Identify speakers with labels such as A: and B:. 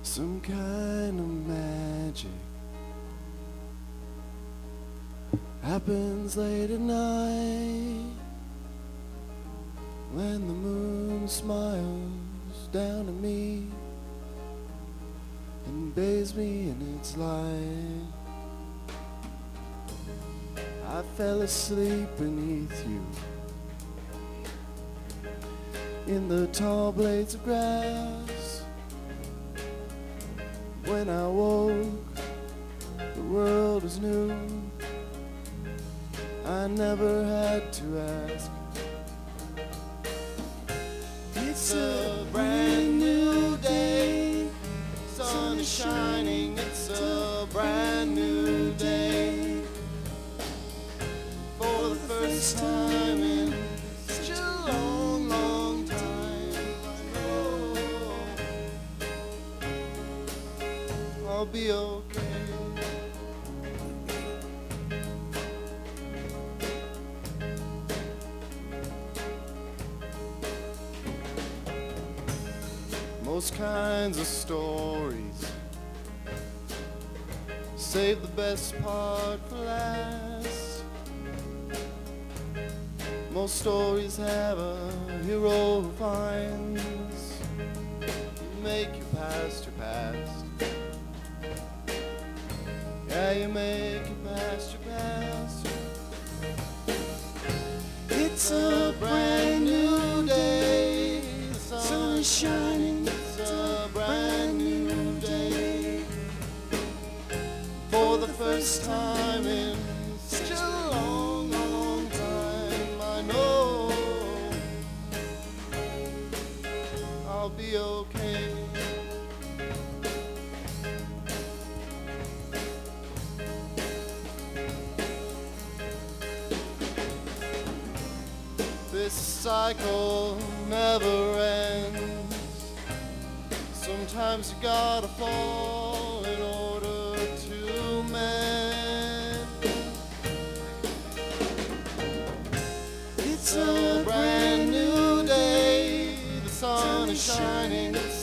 A: some kind of magic happens late at night when the moon smiles down at me and bathes me in its light. I fell asleep beneath you in the tall blades of grass. When I woke, the world was new. I never had to ask. It's a brand new day. Sun is shining. It's a brand new day. For the first time in such a long, long time, I know I'll be okay. Most kinds of stories save the best part for last. Most stories have a hero who finds you make you past your past. Yeah, you make it past your past. It's a brand new day. The sun is shining. It's a brand new day. For the first time in such a long, long time, I know I'll be okay. This cycle never ends. Sometimes you gotta fall in order to mend. It's a brand new day. The sun is shining.